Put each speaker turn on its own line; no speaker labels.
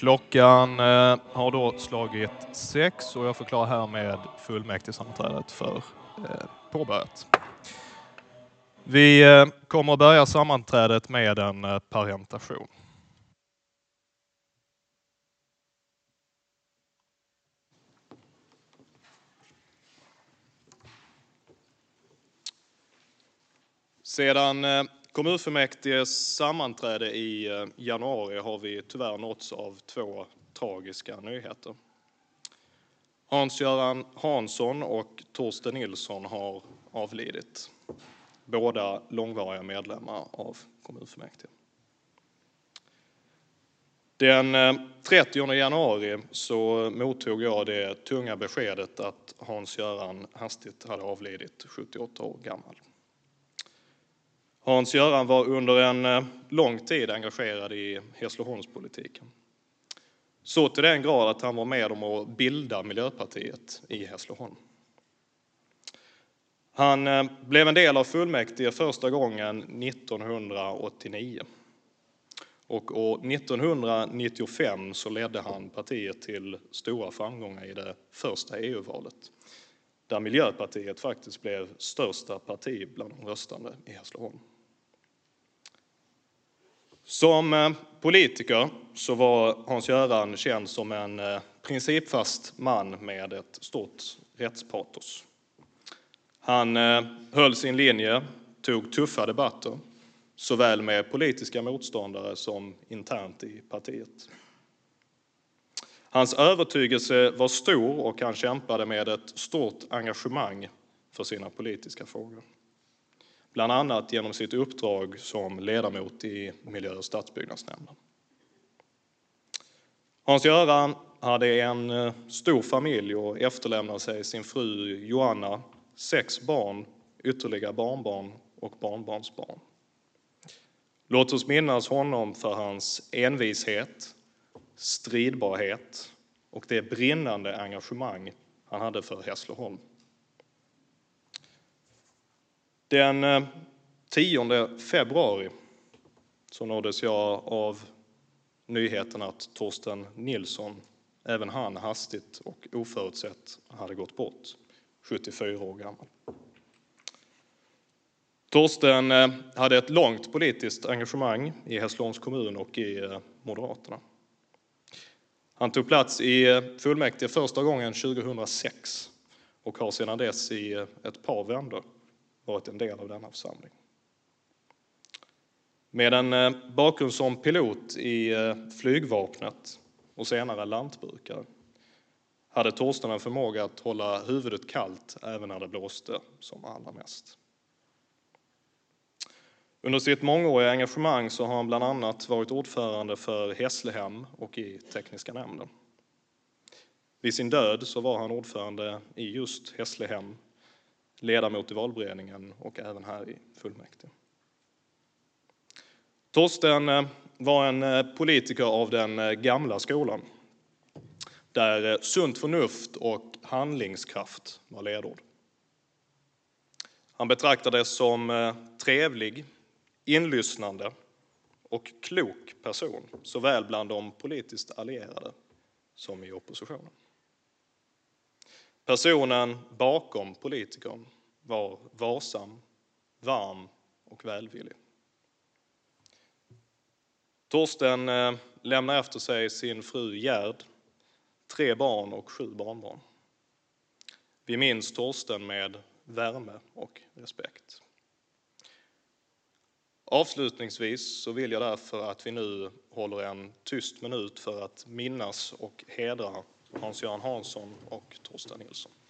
Klockan har då slagit 6 och jag förklarar härmed fullmäktigesammanträdet för påbörjat. Vi kommer att börja sammanträdet med en parentation. Sedan kommunfullmäktiges sammanträde i januari har vi tyvärr nåtts av 2 tragiska nyheter. Hans-Göran Hansson och Torsten Nilsson har avlidit. Båda långvariga medlemmar av kommunfullmäktige. Den 30 januari så mottog jag det tunga beskedet att Hans-Göran hastigt hade avlidit, 78 år gammal. Hans-Göran var under en lång tid engagerad i Hässleholmspolitiken. Så till den grad att han var med om att bilda Miljöpartiet i Hässleholm. Han blev en del av fullmäktige första gången 1989. Och år 1995 så ledde han partiet till stora framgångar i det första EU-valet. Där Miljöpartiet faktiskt blev största parti bland de röstande i Hässleholm. Som politiker så var Hans-Göran känd som en principfast man med ett stort rättspatos. Han höll sin linje, tog tuffa debatter, såväl med politiska motståndare som internt i partiet. Hans övertygelse var stor och han kämpade med ett stort engagemang för sina politiska frågor. Bland annat genom sitt uppdrag som ledamot i miljö- och stadsbyggnadsnämnden. Hans-Göran hade en stor familj och efterlämnade sig sin fru Joanna, 6 barn, ytterligare barnbarn och barnbarnsbarn. Låt oss minnas honom för hans envishet, stridbarhet och det brinnande engagemang han hade för Hässleholm. Den 10 februari så nåddes jag av nyheten att Torsten Nilsson, även han hastigt och oförutsett, hade gått bort, 74 år gammal. Torsten hade ett långt politiskt engagemang i Hässleholms kommun och i Moderaterna. Han tog plats i fullmäktige första gången 2006 och har sedan dess i ett par vändor varit en del av denna församling. Med en bakgrund som pilot i flygvapnet och senare lantbrukare hade Torsten en förmåga att hålla huvudet kallt även när det blåste som allra mest. Under sitt mångåriga engagemang så har han bland annat varit ordförande för Hässlehem och i tekniska nämnden. Vid sin död så var han ordförande i just Hässlehem, ledamot i valberedningen och även här i fullmäktige. Torsten var en politiker av den gamla skolan, där sunt förnuft och handlingskraft var ledord. Han betraktades som trevlig, inlyssnande och klok person, såväl bland de politiskt allierade som i oppositionen. Personen bakom politikern var varsam, varm och välvillig. Torsten lämnar efter sig sin fru Gerd, 3 barn och 7 barnbarn. Vi minns Torsten med värme och respekt. Avslutningsvis så vill jag därför att vi nu håller en tyst minut för att minnas och hedra Hans-Göran Hansson och Torsten Nilsson.